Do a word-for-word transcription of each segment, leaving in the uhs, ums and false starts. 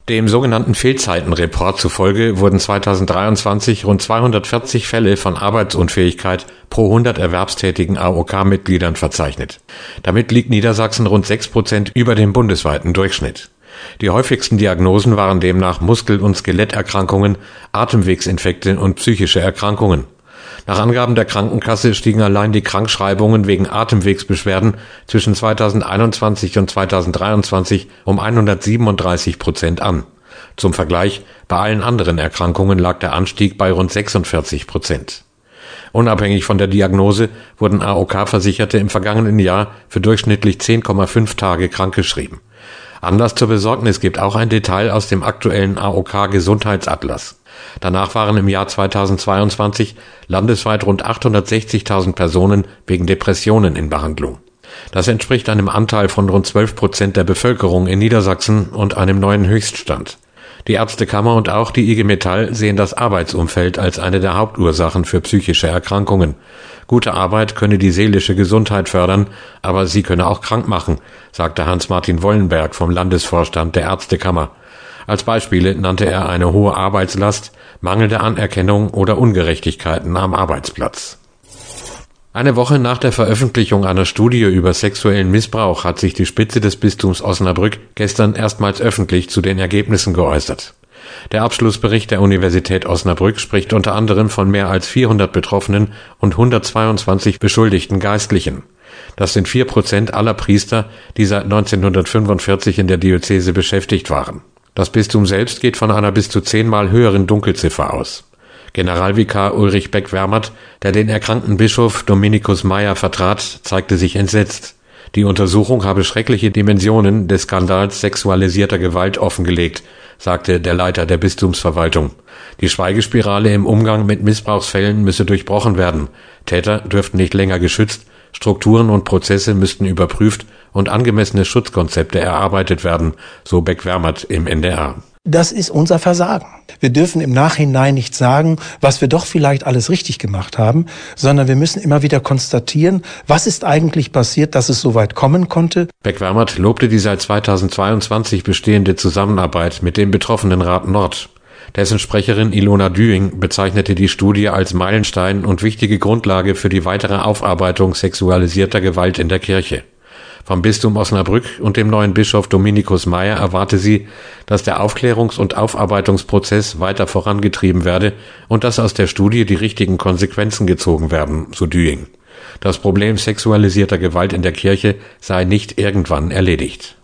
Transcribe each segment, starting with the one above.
Dem sogenannten Fehlzeitenreport zufolge wurden zweitausenddreiundzwanzig rund zweihundertvierzig Fälle von Arbeitsunfähigkeit pro hundert erwerbstätigen A O K-Mitgliedern verzeichnet. Damit liegt Niedersachsen rund sechs Prozent über dem bundesweiten Durchschnitt. Die häufigsten Diagnosen waren demnach Muskel- und Skeletterkrankungen, Atemwegsinfekte und psychische Erkrankungen. Nach Angaben der Krankenkasse stiegen allein die Krankschreibungen wegen Atemwegsbeschwerden zwischen zweitausendeinundzwanzig und zweitausenddreiundzwanzig um hundertsiebenunddreißig Prozent an. Zum Vergleich, bei allen anderen Erkrankungen lag der Anstieg bei rund sechsundvierzig Prozent. Unabhängig von der Diagnose wurden A O K-Versicherte im vergangenen Jahr für durchschnittlich zehn Komma fünf Tage krankgeschrieben. Anlass zur Besorgnis gibt auch ein Detail aus dem aktuellen A O K-Gesundheitsatlas. Danach waren im Jahr zweitausendzweiundzwanzig landesweit rund achthundertsechzigtausend Personen wegen Depressionen in Behandlung. Das entspricht einem Anteil von rund zwölf Prozent der Bevölkerung in Niedersachsen und einem neuen Höchststand. Die Ärztekammer und auch die I G Metall sehen das Arbeitsumfeld als eine der Hauptursachen für psychische Erkrankungen. Gute Arbeit könne die seelische Gesundheit fördern, aber sie könne auch krank machen, sagte Hans-Martin Wollenberg vom Landesvorstand der Ärztekammer. Als Beispiele nannte er eine hohe Arbeitslast, mangelnde Anerkennung oder Ungerechtigkeiten am Arbeitsplatz. Eine Woche nach der Veröffentlichung einer Studie über sexuellen Missbrauch hat sich die Spitze des Bistums Osnabrück gestern erstmals öffentlich zu den Ergebnissen geäußert. Der Abschlussbericht der Universität Osnabrück spricht unter anderem von mehr als vierhundert Betroffenen und hundertzweiundzwanzig beschuldigten Geistlichen. Das sind vier Prozent aller Priester, die seit neunzehnhundertfünfundvierzig in der Diözese beschäftigt waren. Das Bistum selbst geht von einer bis zu zehnmal höheren Dunkelziffer aus. Generalvikar Ulrich Beck-Wermert, der den erkrankten Bischof Dominikus Meyer vertrat, zeigte sich entsetzt. Die Untersuchung habe schreckliche Dimensionen des Skandals sexualisierter Gewalt offengelegt, sagte der Leiter der Bistumsverwaltung. Die Schweigespirale im Umgang mit Missbrauchsfällen müsse durchbrochen werden. Täter dürften nicht länger geschützt, Strukturen und Prozesse müssten überprüft und angemessene Schutzkonzepte erarbeitet werden, so Beck-Wermert im N D R. Das ist unser Versagen. Wir dürfen im Nachhinein nicht sagen, was wir doch vielleicht alles richtig gemacht haben, sondern wir müssen immer wieder konstatieren, was ist eigentlich passiert, dass es so weit kommen konnte. Beck-Wermert lobte die seit zweitausendzweiundzwanzig bestehende Zusammenarbeit mit dem Betroffenenrat Nord. Dessen Sprecherin Ilona Düing bezeichnete die Studie als Meilenstein und wichtige Grundlage für die weitere Aufarbeitung sexualisierter Gewalt in der Kirche. Vom Bistum Osnabrück und dem neuen Bischof Dominikus Meyer erwarte sie, dass der Aufklärungs- und Aufarbeitungsprozess weiter vorangetrieben werde und dass aus der Studie die richtigen Konsequenzen gezogen werden, so Düing. Das Problem sexualisierter Gewalt in der Kirche sei nicht irgendwann erledigt.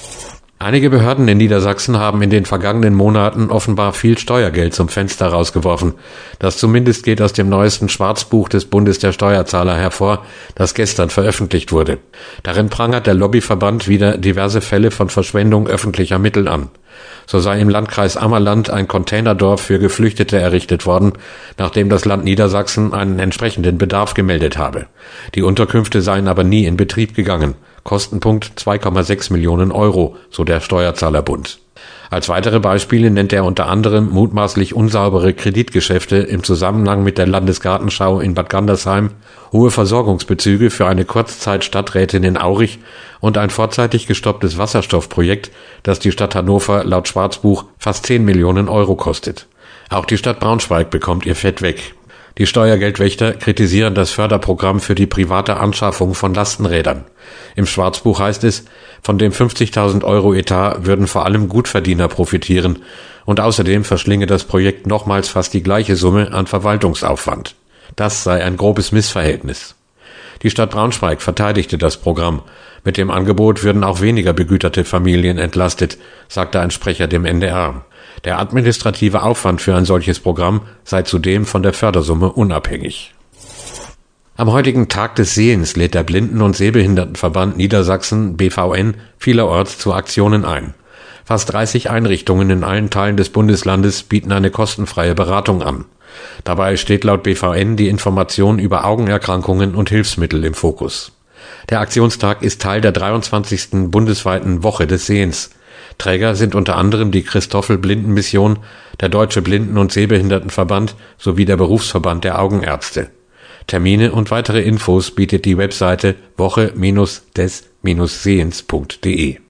Einige Behörden in Niedersachsen haben in den vergangenen Monaten offenbar viel Steuergeld zum Fenster rausgeworfen. Das zumindest geht aus dem neuesten Schwarzbuch des Bundes der Steuerzahler hervor, das gestern veröffentlicht wurde. Darin prangert der Lobbyverband wieder diverse Fälle von Verschwendung öffentlicher Mittel an. So sei im Landkreis Ammerland ein Containerdorf für Geflüchtete errichtet worden, nachdem das Land Niedersachsen einen entsprechenden Bedarf gemeldet habe. Die Unterkünfte seien aber nie in Betrieb gegangen. Kostenpunkt zwei Komma sechs Millionen Euro, so der Steuerzahlerbund. Als weitere Beispiele nennt er unter anderem mutmaßlich unsaubere Kreditgeschäfte im Zusammenhang mit der Landesgartenschau in Bad Gandersheim, hohe Versorgungsbezüge für eine Kurzzeitstadträtin in Aurich und ein vorzeitig gestopptes Wasserstoffprojekt, das die Stadt Hannover laut Schwarzbuch fast zehn Millionen Euro kostet. Auch die Stadt Braunschweig bekommt ihr Fett weg. Die Steuergeldwächter kritisieren das Förderprogramm für die private Anschaffung von Lastenrädern. Im Schwarzbuch heißt es, von dem fünfzigtausend Euro Etat würden vor allem Gutverdiener profitieren und außerdem verschlinge das Projekt nochmals fast die gleiche Summe an Verwaltungsaufwand. Das sei ein grobes Missverhältnis. Die Stadt Braunschweig verteidigte das Programm. Mit dem Angebot würden auch weniger begüterte Familien entlastet, sagte ein Sprecher dem N D R. Der administrative Aufwand für ein solches Programm sei zudem von der Fördersumme unabhängig. Am heutigen Tag des Sehens lädt der Blinden- und Sehbehindertenverband Niedersachsen B V N vielerorts zu Aktionen ein. Fast dreißig Einrichtungen in allen Teilen des Bundeslandes bieten eine kostenfreie Beratung an. Dabei steht laut B V N die Information über Augenerkrankungen und Hilfsmittel im Fokus. Der Aktionstag ist Teil der dreiundzwanzigsten bundesweiten Woche des Sehens. Träger sind unter anderem die Christoffel-Blinden-Mission, der Deutsche Blinden- und Sehbehindertenverband sowie der Berufsverband der Augenärzte. Termine und weitere Infos bietet die Webseite woche Bindestrich des Bindestrich sehens punkt de.